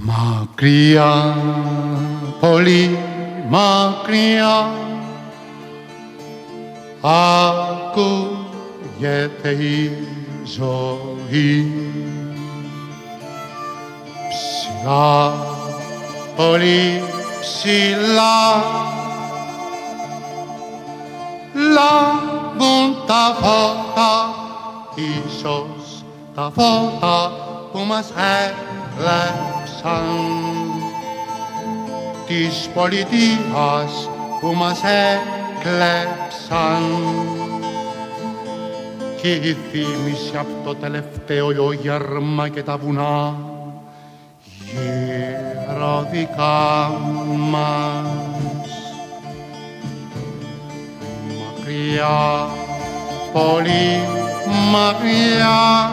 Μακριά, πολύ μακριά, ακούγεται η ζωή. Ψηλά, πολύ ψηλά, λάμπουν τα φώτα, ίσως τα φώτα που μας έκλεψαν, της πολιτείας που μας έκλεψαν. Και η θύμηση απ' το τελευταίο γέρμα και τα βουνά γύρω δικά μας. Μακριά, πολύ μακριά,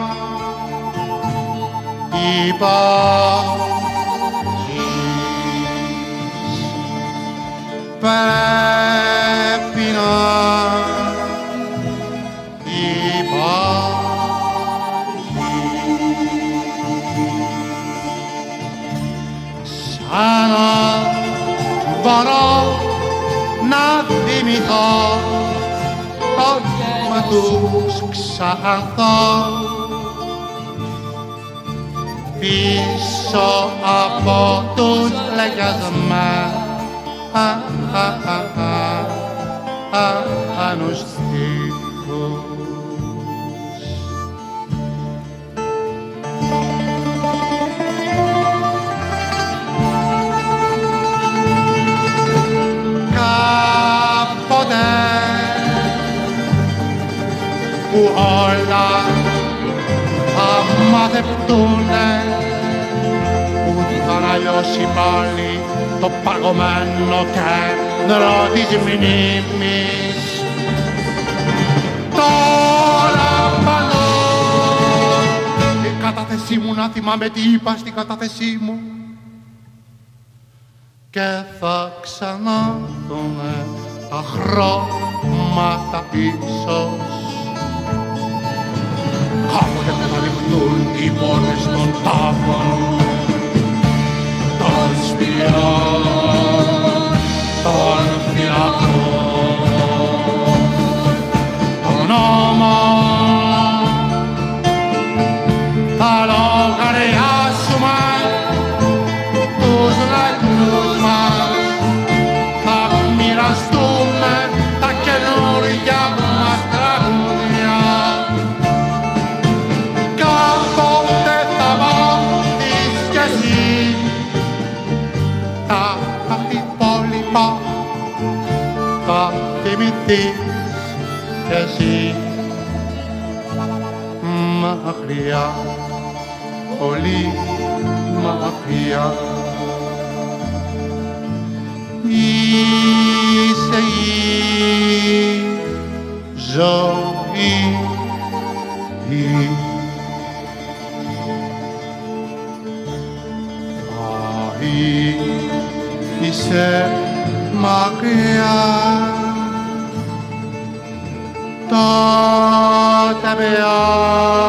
υπάρχεις. Πρέπει να σαν να μπορώ να θυμηθώ το γεύμα τους ξανθώ πίσω από τους λεγιασμένους τείχους. Που όλα θα μαθευτούνε, που θα αναλιώσει πάλι το παγωμένο κέντρο της μνήμης. Τώρα παντού η κατάθεσή μου, να θυμάμαι τι είπα στην κατάθεσή μου, και θα ξανάρθουνε τα χρώματα ίσως. Κάποτε που θα ληφθούν οι πόρτες των τάφων, των σπηλιών, των φυλακών, των νόμων. Θα λογαριάσουμε τους νεκρούς μας, θα μοιραστούμε τα καινούργια μας τραγούδια. Τα υπόλοιπα θα θυμηθείς κι εσύ. Μακριά, πολύ μακριά, είσαι η ζωή. Είσαι μακριά, τότε πια